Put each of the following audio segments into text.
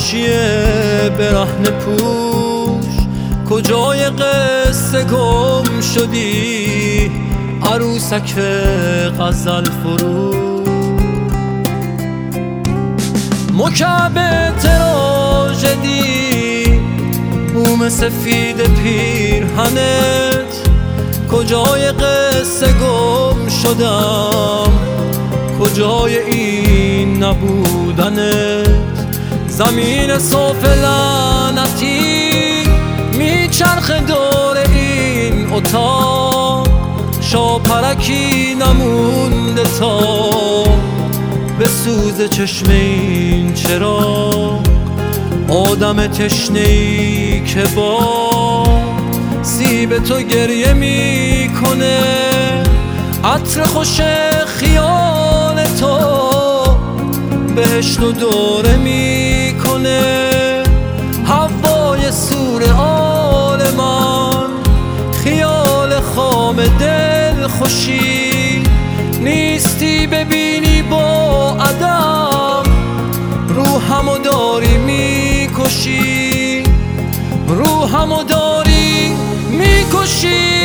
حاشیه برهنه پوش، کجای قصه گم شدی عروسک غزل فروش. مکعب تراژدی بوم سفید پیرهنت، کجای قصه گم شدم کجای این نبودنت. زمین صاف لعنتی میچرخه دور این اتاق، شاپرکی نمونده تا به سوز چشم این چراغ. آدم تشنه‌ای که با سیب تو گریه میکنه، عطر خوش خیال تو بهشت و دوره میکنه. هوای سور عالمان، خیال خام دل خوشی، نیستی ببینی با عدم، روحمو داری میکشی، روحمو داری میکشی.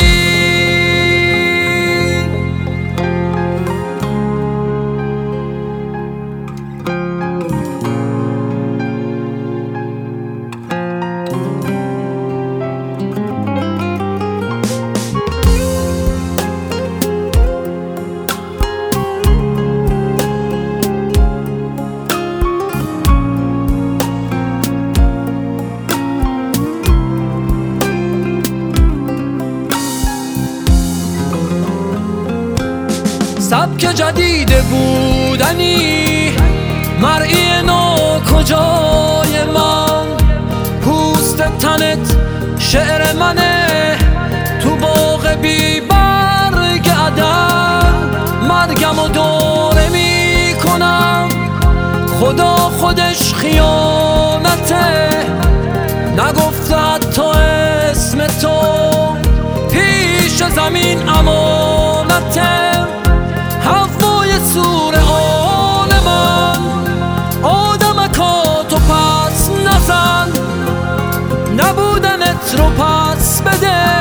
سبک جدید بودنی، مرئی نو کجای من، پوست تنت شعر منه، تو باغ بی برگ عدن مرگم و دوره میکنم. خدا خودش خیانته، نگفته حتی اسم تو، پیش زمین امانته. هوای سور عالمان، آدمکا تو پس نزن، نبودنت رو پس بده.